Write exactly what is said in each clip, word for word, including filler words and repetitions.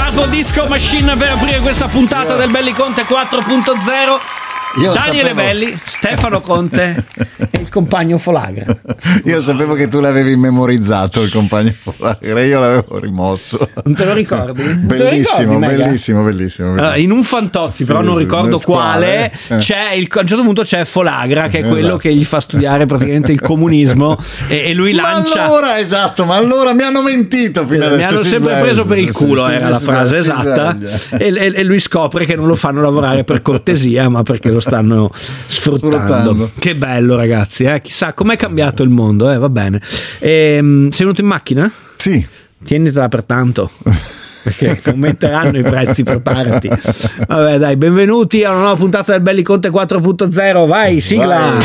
Purple Disco Machine per aprire questa puntata del Belli Conte quattro punto zero. Io Daniele sapevo... Belli, Stefano Conte e il compagno Folagra. Io sapevo che tu l'avevi memorizzato, il compagno Folagra, io l'avevo rimosso. Non te lo ricordi? Non bellissimo, te lo ricordi, bellissimo, bellissimo, bellissimo. Allora, in un Fantozzi, sì, però non sì, ricordo quale, eh. c'è il, a un certo punto c'è Folagra, che è quello esatto. che gli fa studiare praticamente il comunismo e, e lui lancia. Ma allora, esatto, ma allora mi hanno mentito fino adesso. Mi hanno sempre sveglia, preso per il culo, si, era si, la si, frase si esatta. E, e, e lui scopre che non lo fanno lavorare per cortesia, ma perché lo stanno sfruttando. sfruttando. Che bello, ragazzi, eh? Chissà com'è cambiato il mondo, eh? Va bene. E, sei venuto in macchina? Sì. Tienitela per tanto, perché aumenteranno i prezzi, preparati. Vabbè, dai, benvenuti a una nuova puntata del Belli Conte quattro punto zero. Vai, sigla. Vai.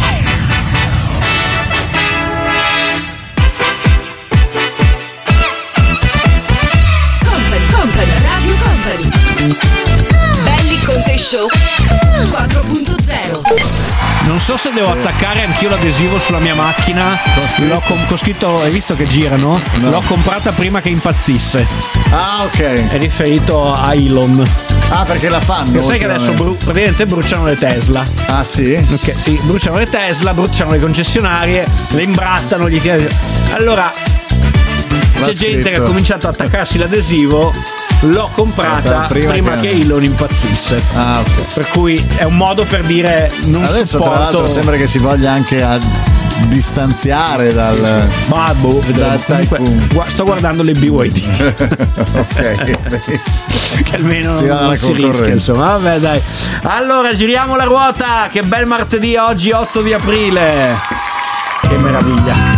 Show quattro punto zero. Non so se devo attaccare anch'io l'adesivo sulla mia macchina. L'ho com- con scritto, hai visto che girano? No. L'ho comprata prima che impazzisse. Ah, ok. È riferito a Elon. Ah, perché la fanno? Perché sai che adesso bru- praticamente bruciano le Tesla. Ah, sì? Ok, sì, bruciano le Tesla, bruciano le concessionarie, le imbrattano, gli chiede. Allora c'è gente scritto. che ha cominciato ad attaccarsi l'adesivo. L'ho comprata prima, prima che... che Elon impazzisse. Ah, ok. Per cui è un modo per dire non adesso supporto. Tra l'altro sembra che si voglia anche a distanziare dal Ma boh, da Comunque, sto guardando le B Y D. Ok, che almeno si, non, non si rischia, insomma. Vabbè, dai. Allora, giriamo la ruota. Che bel martedì oggi, otto di aprile. Che meraviglia.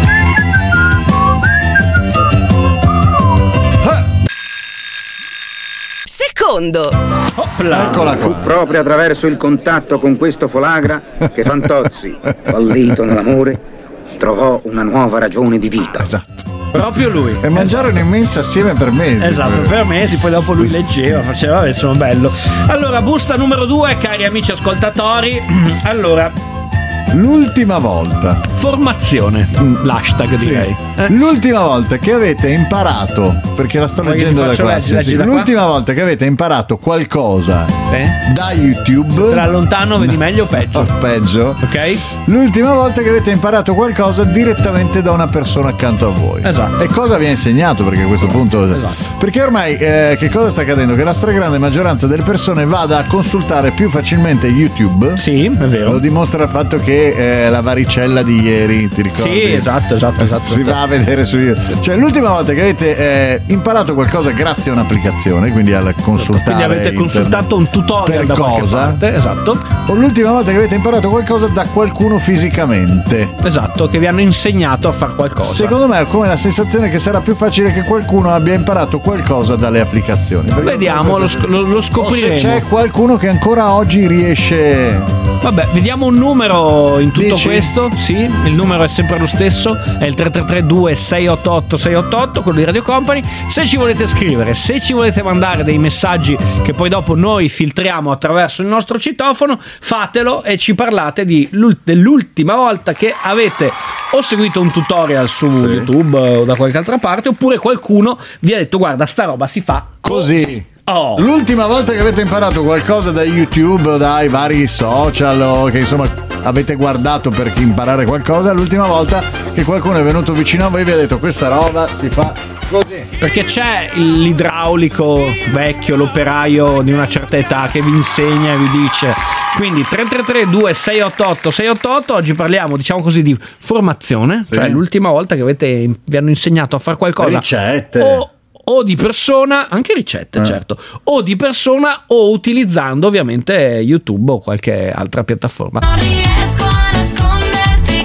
Secondo. Opla. Eccola qua. Fu proprio attraverso il contatto con questo Folagra che Fantozzi, fallito nell'amore, trovò una nuova ragione di vita. Esatto. Proprio lui. E mangiarono in mensa assieme per mesi. Esatto, per mesi, poi dopo lui leggeva, faceva, vabbè, insomma, bello. Allora, busta numero due, cari amici ascoltatori. Allora, l'ultima volta. Formazione, l'hashtag direi. Sì. Eh? L'ultima volta che avete imparato, perché la sto Vuoi leggendo da qua. Leggi, sì, leggi sì. da L'ultima qua? volta che avete imparato qualcosa sì. da YouTube. Se da lontano vedi meglio o peggio? Oh, peggio. Ok. L'ultima volta che avete imparato qualcosa direttamente da una persona accanto a voi. Esatto. E cosa vi ha insegnato? Perché a questo punto. Esatto. Perché ormai eh, che cosa sta accadendo? Che la stragrande maggioranza delle persone vada a consultare più facilmente YouTube. Sì, è vero. Lo dimostra il fatto che eh, la varicella di ieri, ti ricordi? Sì, esatto, esatto, esatto. Si va a vedere su YouTube. Cioè, l'ultima volta che avete eh, imparato qualcosa grazie a un'applicazione, quindi al consultare. Quindi avete internet, consultato un tutorial da qualche cosa, parte, esatto. O l'ultima volta che avete imparato qualcosa da qualcuno fisicamente. Esatto, che vi hanno insegnato a fare qualcosa. Secondo me ho come la sensazione che sarà più facile che qualcuno abbia imparato qualcosa dalle applicazioni. Vediamo, lo, sc- lo, lo scopriremo. O se c'è qualcuno che ancora oggi riesce. Vabbè, vediamo un numero in tutto Dici? questo. Sì, il numero è sempre lo stesso, è il tre tre tre due sei otto otto sei otto otto, quello di Radio Company. Se ci volete scrivere, se ci volete mandare dei messaggi che poi dopo noi filtriamo attraverso il nostro citofono, fatelo e ci parlate di dell'ultima volta che avete o seguito un tutorial su sì. YouTube o da qualche altra parte, oppure qualcuno vi ha detto guarda sta roba si fa così. Oh. L'ultima volta che avete imparato qualcosa da YouTube o dai vari social o che insomma avete guardato per imparare qualcosa, l'ultima volta che qualcuno è venuto vicino a voi e vi ha detto questa roba si fa così. Perché c'è l'idraulico vecchio, l'operaio di una certa età che vi insegna e vi dice. Quindi tre tre tre due sei otto otto sei otto otto. Oggi parliamo, diciamo così, di formazione, sì. Cioè l'ultima volta che avete, vi hanno insegnato a fare qualcosa. Ricette. O o di persona, anche ricette eh. certo, o di persona o utilizzando ovviamente YouTube o qualche altra piattaforma. Non riesco a nasconderti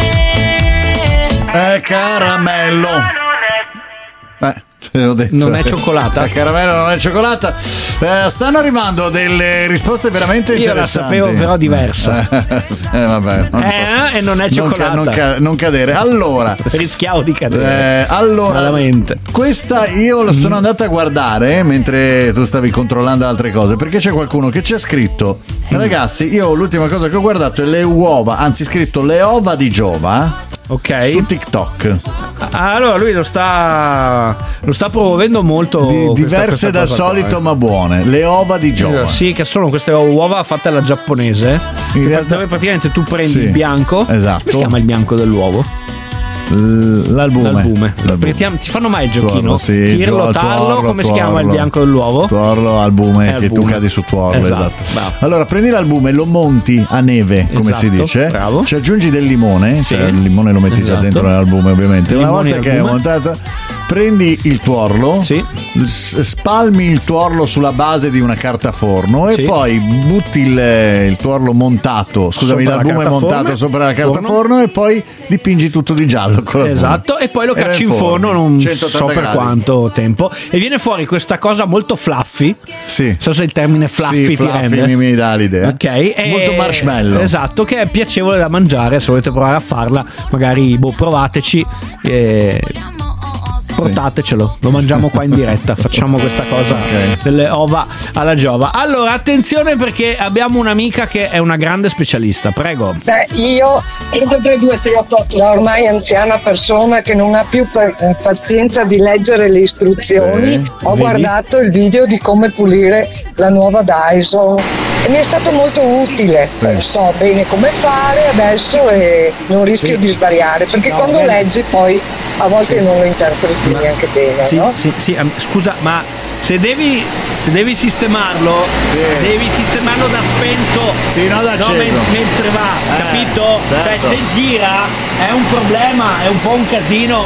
che Eh caramello Eh detto. Non è cioccolata? La caramella non è cioccolata. Eh, stanno arrivando delle risposte veramente Io interessanti. Io la sapevo però diversa. eh, vabbè, non eh, e non è cioccolata. Non, ca- non cadere. Allora, rischiavo di cadere. Eh, allora, malamente. Questa io lo sono mm. andata a guardare mentre tu stavi controllando altre cose, perché c'è qualcuno che ci ha scritto: ragazzi, io l'ultima cosa che ho guardato è le uova, anzi scritto le ova di Giova. Ok. su TikTok. Allora lui lo sta lo sta promuovendo molto. Di- questa- diverse questa dal cosa qua, solito eh. ma buone, le ova di Giova. Sì, che sono queste uova fatte alla giapponese. In realtà- dove praticamente tu prendi Sì, il bianco. esatto. Come si chiama il bianco dell'uovo? L- L'albume. L'albume. L'albume. Perché ti, ti fanno mai il giochino? Tuorlo, sì, Tirlo, tuorlo, tarlo, come si chiama il tuorlo. bianco dell'uovo? Tuorlo, albume, È che tu albume. cadi su tuorlo, Esatto, esatto. bravo. Allora prendi l'albume, lo monti a neve, come Esatto, si dice. bravo. Ci aggiungi del limone, Sì. cioè il limone lo metti già Esatto. dentro nell'albume, ovviamente. Una Limone volta e che è albume. montato, prendi il tuorlo, Sì. s- spalmi il tuorlo sulla base di una carta forno Sì. e poi butti il, il tuorlo montato, scusami, Sopra la l'albume carta montato forno. sopra la carta forno. Forno. e poi dipingi tutto di giallo con l'albume. Esatto, e poi lo E va cacci in forno non so centottanta per gradi. quanto tempo e viene fuori questa cosa molto fluffy. Sì. Non so se il termine fluffy Sì, ti fluffy rende. mi, mi dà l'idea. Ok, e- Molto marshmallow. Esatto, che è piacevole da mangiare. Se volete provare a farla, magari boh, provateci. E portatecelo, lo mangiamo qua in diretta. Facciamo questa cosa Ok. delle ova alla Giova. Allora, attenzione perché abbiamo un'amica che è una grande specialista. Prego. Beh, io tre tre due sei otto otto, la ormai anziana persona che non ha più per- eh, pazienza di leggere le istruzioni, Sì, ho vedi? guardato il video di come pulire la nuova Dyson e mi è stato molto utile. Eh, So bene come fare adesso e non rischio di sbagliare, perché No, quando bene. leggi poi a volte non lo interpreti neanche bene, Sì, no? sì, sì, ehm, scusa, ma se devi, se devi sistemarlo, Sì. devi sistemarlo da spento. Sì, no, da no, acceso. men- mentre va, Eh, capito? certo. Beh, se gira è un problema, è un po' un casino.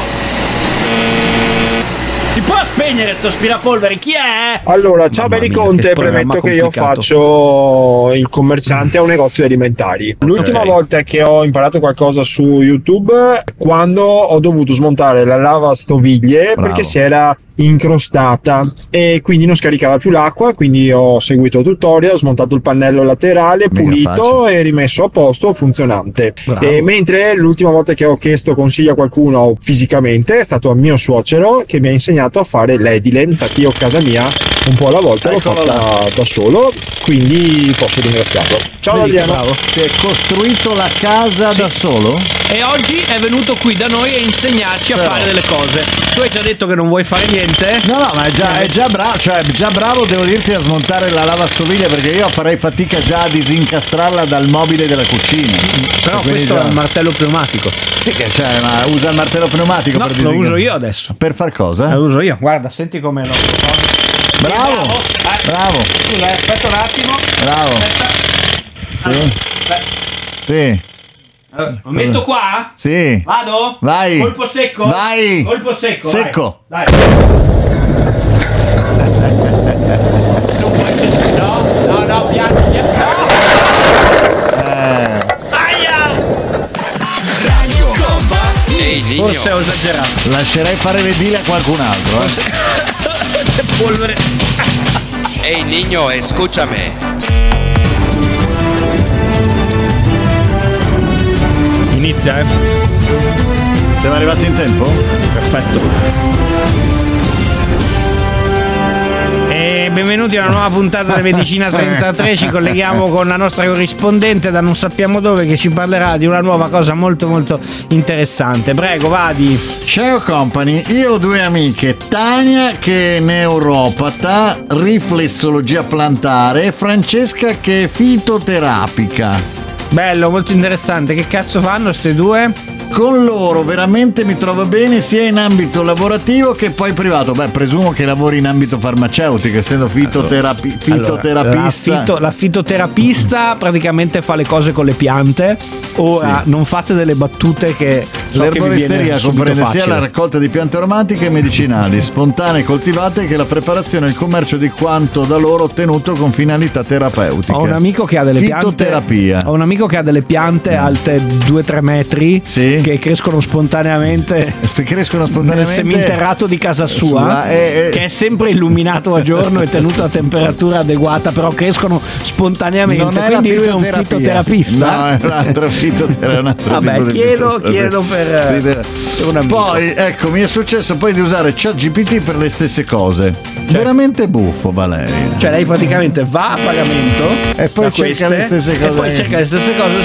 Si può spegnere sto aspirapolvere? Chi è? Allora, ciao Mamma belli mia, Conte, che programma premetto che io complicato. faccio il commerciante a un negozio di alimentari. L'ultima Ok. volta che ho imparato qualcosa su YouTube, quando ho dovuto smontare la lavastoviglie Bravo. perché si era incrostata e quindi non scaricava più l'acqua, quindi ho seguito il tutorial, ho smontato il pannello laterale, Mica pulito e rimesso a posto, funzionante. Bravo. E mentre l'ultima volta che ho chiesto consigli a qualcuno fisicamente è stato a mio suocero che mi ha insegnato a fare l'edile. Infatti io a casa mia un po' alla volta l'ho Eccolo fatta da solo, quindi posso ringraziarlo. Ciao Vedi che Adriano. bravo. Si è costruito la casa Sì. da solo? E oggi è venuto qui da noi a insegnarci a Però. fare delle cose. Tu hai già detto che non vuoi fare niente? No, no, ma è già, è già bravo, cioè è già bravo, devo dirti, a smontare la lavastoviglie, perché io farei fatica già a disincastrarla dal mobile della cucina. Però Quindi questo già- è un martello pneumatico. Sì, che c'è, ma usa il martello pneumatico No, per lo disinca- uso io adesso. Per far cosa? Lo uso io. Guarda, senti come lo Bravo, Eh, bravo, Scusa, aspetta un attimo. bravo. Aspetta. Sì, Aspetta. sì, Allora, lo metto qua? sì. Vado? Vai. Colpo secco? Vai. Colpo secco. Secco. Vai. Dai. Su, poi c'è su. No, no, no, piano, piano. No! Eh, Aia! Ehi, Ligno, Forse ho esagerato. lascerei fare le dile a qualcun altro. Eh. C'è polvere. ehi, Ligno, escúchame. Inizia, eh? Siamo arrivati in tempo? Perfetto. E benvenuti a una nuova puntata di Medicina trentatré. Ci colleghiamo con la nostra corrispondente da non sappiamo dove, che ci parlerà di una nuova cosa molto molto interessante. Prego, vadi. Ciao company, io ho due amiche, Tania che è neuropata, riflessologia plantare, e Francesca che è fitoterapica. Bello, molto interessante. Che cazzo fanno ste due? Con loro veramente mi trovo bene sia in ambito lavorativo che poi privato. Beh, presumo che lavori in ambito farmaceutico, essendo fitoterapi- fitoterapista. La, fito- la fitoterapista praticamente fa le cose con le piante. Ora Sì. non fate delle battute che so che vi viene L'erboristeria subito comprende sia facile. la raccolta di piante aromatiche e medicinali, spontanee coltivate, che la preparazione e il commercio di quanto da loro ottenuto con finalità terapeutiche. Ho un amico che ha delle piante. Fitoterapia. Ho un amico che ha delle piante alte due tre metri Sì. che crescono spontaneamente Sp- crescono nel spontaneamente seminterrato di casa sua, sua, e- e- che è sempre illuminato a giorno e tenuto a temperatura adeguata, però crescono spontaneamente. Non è la Quindi lui è un fitoterapia. fitoterapista. No, è un altro fitoterapista. Un altro Vabbè, tipo di chiedo- fitoterapia. chiedo per, eh, Fitotera- per un amico. Poi, ecco, mi è successo poi di usare ChatGPT per le stesse cose. Veramente buffo, Valeria. Cioè lei praticamente va a pagamento E poi da cerca queste, le stesse e cose. poi cerca le stesse cose su chat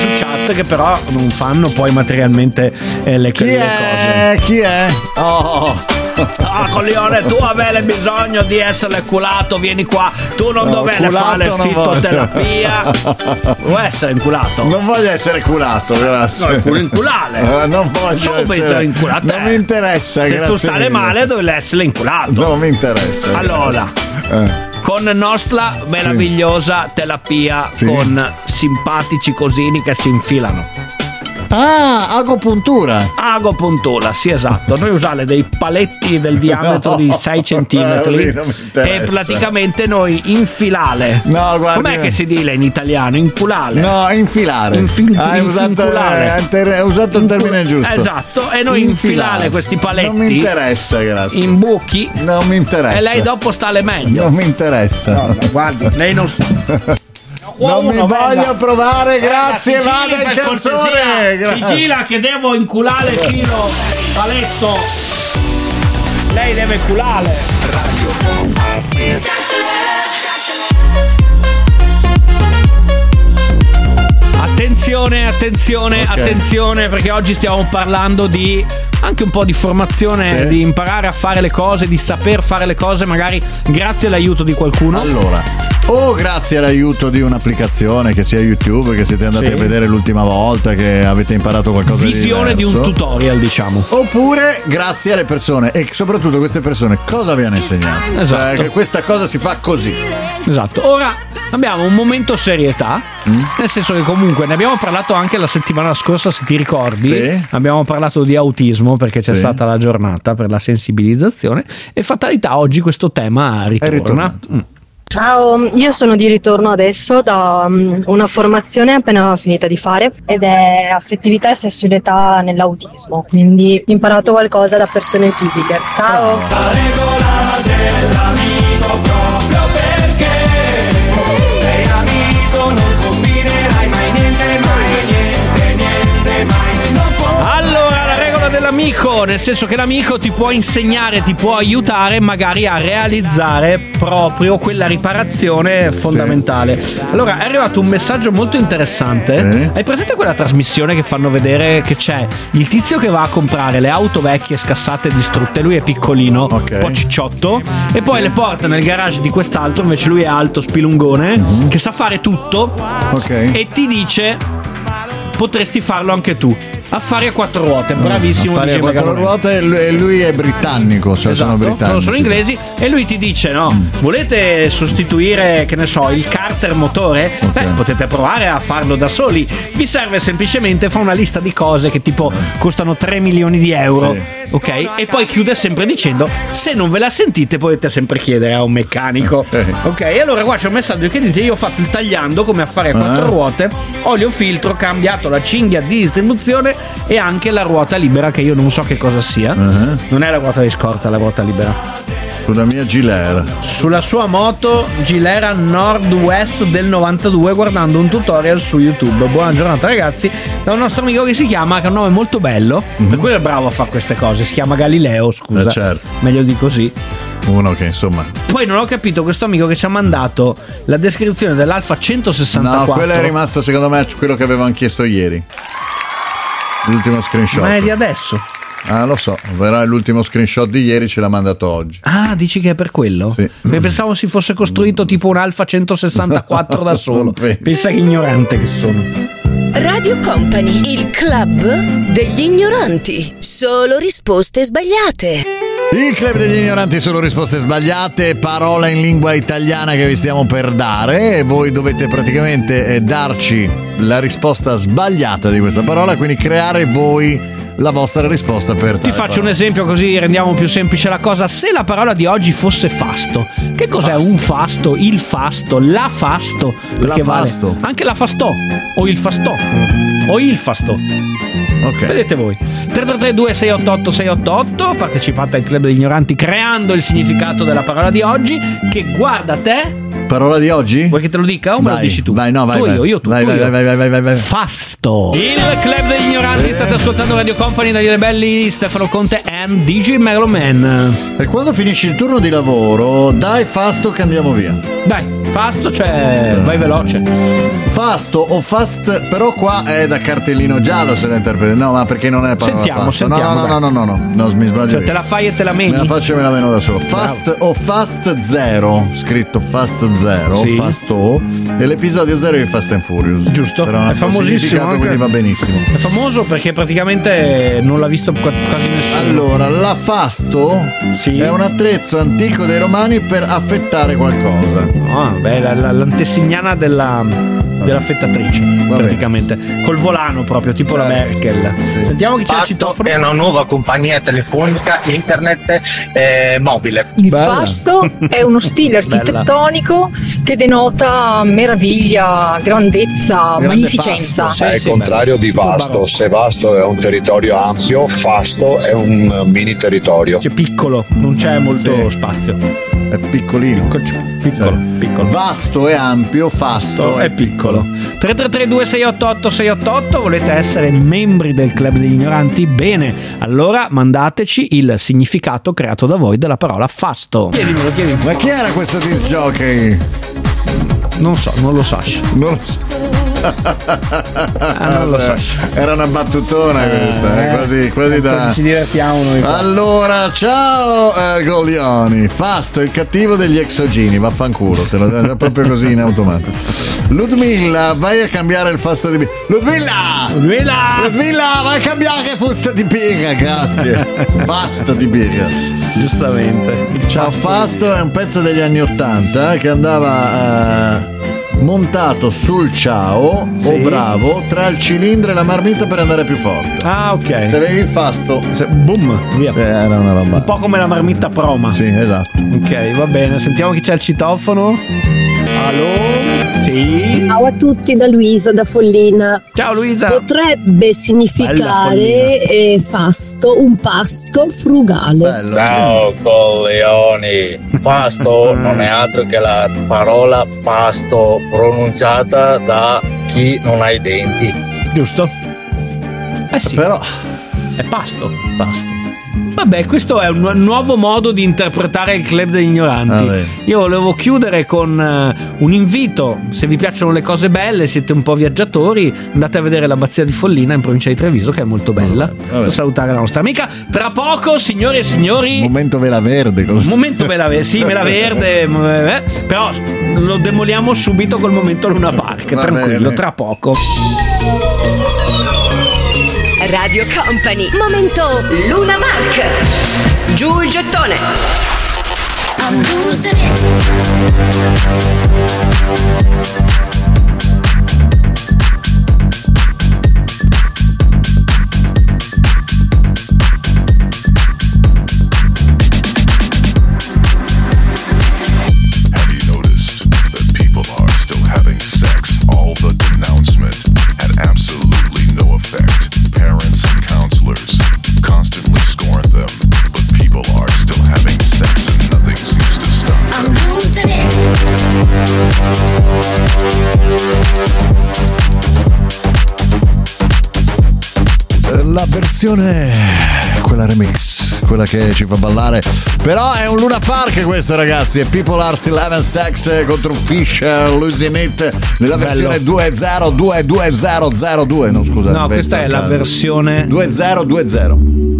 bot che però non fanno poi materialmente eh, le, Chi le è? cose. Chi è? Oh. Ah, coglione, tu avevi bisogno di essere culato, vieni qua. Tu non No, dovevi culato fare non fitoterapia. Vuoi essere inculato? Non voglio essere culato, grazie. No, il culo inculale. Eh, non voglio Subito essere inculato. Non mi interessa, Se grazie tu stai mille. male, devi essere inculato. Non mi interessa. Allora, Eh. con nostra meravigliosa terapia Sì. con simpatici cosini che si infilano. Ah, agopuntura. Agopuntura, sì, esatto. Noi usare dei paletti del diametro No, di sei lì centimetri non mi interessa. e praticamente noi infilale. No, guardi. Com'è che si dice in italiano? Inculale. No, infilare. Infil- hai usato, infinculare. eh, hai ter- hai usato il termine Incul- giusto. Esatto, e noi infilare questi paletti. Non mi interessa, grazie. In buchi. Non mi interessa. E lei dopo stale meglio. Non mi interessa. No, no, guardi, lei non. Non mi voglio provare, grazie, Venga, vada in sigilli per canzone. cortesia. Grazie. Sigilla che devo inculare il filo paletto. Lei deve culare. Attenzione, attenzione, Ok. attenzione, perché oggi stiamo parlando di anche un po' di formazione, Sì. di imparare a fare le cose, di saper fare le cose, magari grazie all'aiuto di qualcuno. Allora, o grazie all'aiuto di un'applicazione, che sia YouTube, che siete andati Sì. a vedere l'ultima volta, che avete imparato qualcosa Visione di di diverso. un tutorial, diciamo. Oppure grazie alle persone, e soprattutto queste persone cosa vi hanno insegnato? Esatto. Cioè, che questa cosa si fa così. Esatto. Ora abbiamo un momento serietà, Mm. nel senso che comunque ne abbiamo parlato anche la settimana scorsa, se ti ricordi. Sì. Abbiamo parlato di autismo perché c'è Sì. stata la giornata per la sensibilizzazione e fatalità oggi questo tema ritorna. ritornato. Mm. Ciao, io sono di ritorno adesso da um, una formazione appena finita di fare ed è affettività e sessualità nell'autismo, quindi ho imparato qualcosa da persone fisiche. Ciao! Allora, la regola dell'amico, nel senso che l'amico ti può insegnare, ti può aiutare magari a realizzare proprio quella riparazione fondamentale. Allora, è arrivato un messaggio molto interessante. Sì. Hai presente quella trasmissione che fanno vedere che c'è il tizio che va a comprare le auto vecchie scassate e distrutte, lui è piccolino, Ok. un po' cicciotto, e poi le porta nel garage di quest'altro, invece lui è alto, spilungone, che sa fare tutto Ok. e ti dice potresti farlo anche tu. Affari a quattro ruote, bravissimo. Fare a dice quattro Megalone. ruote, e lui- e lui è britannico, cioè sono Esatto, britannici. loro sono inglesi e lui ti dice no, volete sostituire, che ne so, il carter motore? Ok. Beh, potete provare a farlo da soli, vi serve semplicemente, fa una lista di cose che tipo costano tre milioni di euro, Sì. ok? E poi chiude sempre dicendo se non ve la sentite potete sempre chiedere a un meccanico, Eh. ok? E allora qua c'è un messaggio che dice io ho fatto il tagliando come affare a quattro Eh. ruote, olio filtro, cambiato la cinghia di distribuzione e anche la ruota libera, che io non so che cosa sia. Eh. Non è la ruota di scorta, la ruota libera. Sulla mia Giler. Sulla sua moto Gilera Nord-West del novantadue, guardando un tutorial su YouTube. Buona giornata ragazzi, da un nostro amico che si chiama, che ha un nome molto bello, per cui è bravo a fare queste cose, si chiama Galileo, scusa. Eh, certo. Meglio di così. Uno che insomma. Poi non ho capito questo amico che ci ha mandato la descrizione dell'Alfa centosessantaquattro. No, quello è rimasto secondo me quello che avevamo chiesto ieri. L'ultimo screenshot. Ma è di adesso. Ah, lo so, verrà l'ultimo screenshot di ieri, ce l'ha mandato oggi. Ah, dici che è per quello? Sì. Perché pensavo si fosse costruito tipo un Alfa centosessantaquattro da solo. Non penso. Pensa che ignorante che sono. Radio Company, il club degli ignoranti. Solo risposte sbagliate. Il club degli ignoranti, sono risposte sbagliate, parola in lingua italiana che vi stiamo per dare e voi dovete praticamente eh, darci la risposta sbagliata di questa parola, quindi creare voi la vostra risposta per Ti tale faccio un parola. esempio così rendiamo più semplice la cosa. Se la parola di oggi fosse fasto, che cos'è Fasto. un fasto, il fasto, la fasto? Perché La vale fasto. anche la fastò o il fastò o il fastò. Ok. Vedete voi. tre tre tre due sei otto otto sei otto otto, partecipate al club degli ignoranti creando il significato della parola di oggi, che guarda te. Parola di oggi? Vuoi che te lo dica o me lo Vai, dici tu? vai, no, vai, tu vai. io, io tu, Vai, tu vai, io. vai, vai, vai, vai, vai. Fasto. Il club degli ignoranti, Sì. state ascoltando Radio Company, dagli Rebelli, Stefano Conte and D J Megalman. E quando finisci il turno di lavoro, dai fasto che andiamo via. Dai, Fasto, cioè vai veloce. Fasto o fast, però qua è da cartellino giallo se la interpreti. No, ma perché non è parola Sentiamo, fasto. sentiamo, No, no, no, no, no, no, no, mi sbaglio. Cioè io. te la fai e te la meni? Me la faccio e me la meno da solo. Fast o Fast Zero, scritto Fast Zero, Sì. Fast O, e l'episodio zero di Fast and Furious. Giusto, però non è ha famosissimo significato, anche. quindi va benissimo. È famoso perché praticamente non l'ha visto qua- quasi nessuno. Allora, la Fasto Sì. è un attrezzo antico dei romani per affettare qualcosa. Ah, beh, la, la, l'antesignana della, della fettatrice, praticamente. Col volano proprio, tipo la Merkel. Sentiamo chi c'è il citofono. È una nuova compagnia telefonica internet eh, mobile. Il fasto è uno stile architettonico che denota meraviglia, grandezza, magnificenza. È il contrario di vasto. Se vasto è un territorio ampio, fasto è un mini territorio. C'è piccolo, non c'è molto spazio. È piccolino. Piccolo, piccolo. Vasto e ampio, fasto è piccolo. tre tre tre due sei otto otto sei otto otto. Volete essere membri del Club degli Ignoranti? Bene, allora mandateci il significato creato da voi della parola fasto. Chiedimelo, chiedimelo. Ma chi era questo disc jockey? Non so, non lo so. Non lo so. Ah, non lo so. Era una battutona questa, eh, quasi, quasi da. Ci divertiamo noi. Allora, ciao eh, Goglioni. Fasto, il cattivo degli exogeni, vaffanculo, te lo dai proprio così in automatico. Ludmilla, vai a cambiare il fasto di birra. Ludmilla! Ludmilla! Ludmilla, vai a cambiare il fusto di birra, grazie. Fasto di birra. Giustamente. Ciao, Fasto è un pezzo degli anni ottanta eh, che andava eh, montato sul ciao Sì. o bravo tra il cilindro e la marmita per andare più forte. Ah, ok. Se avevi il fasto, Se- boom, via. sì, era una roba. Un po' come la marmitta Proma. Sì, esatto. Ok, va bene. Sentiamo chi c'è al citofono. Allo? Sì. Ciao a tutti da Luisa da Follina. Ciao Luisa. Potrebbe Bella significare eh, fasto, un pasto frugale. Ciao Colleoni. Fasto non è altro che la parola pasto pronunciata da chi non ha i denti. Giusto? Eh sì. Però è pasto. Pasto. Vabbè, questo è un nu- nuovo modo di interpretare il Club degli Ignoranti. Vabbè. Io volevo chiudere con eh, un invito. Se vi piacciono le cose belle, siete un po' viaggiatori, andate a vedere l'abbazia di Follina in provincia di Treviso, che è molto bella. Vabbè. Per salutare la nostra amica. Tra poco, signore e signori, Momento vela verde. cosa- momento Mela Verde, sì, Mela Verde, eh, però lo demoliamo subito col momento Luna Park. Va Tranquillo, bene. tra poco. Radio Company, momento Luna Park. Giù il gettone. I'm losing it. Have you noticed that people are still having sex? All the denouncement had absolutely no effect. Parents and counselors constantly scorn them, but people are still having sex and nothing seems to stop them. I'm losing it. La versione, quella remix, quella che ci fa ballare. Però è un Luna Park questo, ragazzi. E People Are Still Having Sex contro Fish, Losing It, nella versione due zero due due zero zero due. No, scusate. No, questa è la versione due zero due zero.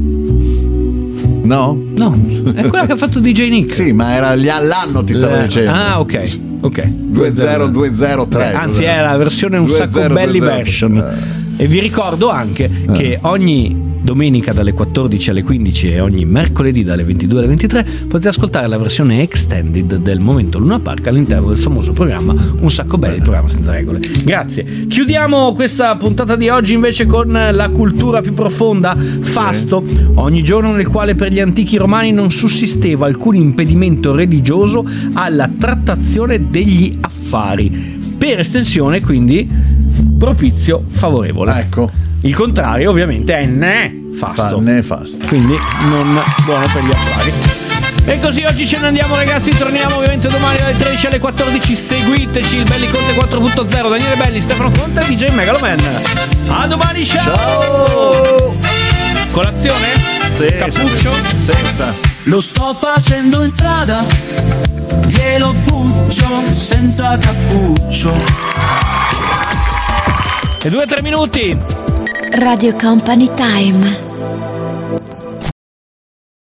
No? No, è quella che ha fatto D J Nick. Sì, ma era gli- l'anno ti stavo Eh, dicendo. Ah, ok. Ok. due zero due zero tre. Eh, Anzi, è la versione un due sacco zero belli due zero. version. E vi ricordo anche che ogni domenica dalle quattordici alle quindici e ogni mercoledì dalle ventidue alle ventitré potete ascoltare la versione extended del Momento Luna Park all'interno del famoso programma Un sacco belli, il programma senza regole. Grazie. Chiudiamo questa puntata di oggi invece con la cultura più profonda. Fasto, ogni giorno nel quale per gli antichi romani non sussisteva alcun impedimento religioso alla trattazione degli affari. Per estensione, quindi, propizio favorevole. Ecco. Il contrario ovviamente è ne fasto. Fa- ne fasto. Quindi non buono per gli affari. E così oggi ce ne andiamo, ragazzi. Torniamo ovviamente domani dalle tredici alle quattordici. Seguiteci, il Belli Conte quattro punto zero, Daniele Belli, Stefano Conte e D J Megaloman. A domani, ciao! Ciao! Colazione? Sì, Cappuccio? senza. Lo sto facendo in strada, glielo puccio senza cappuccio. E due o tre minuti. Radio Company Time.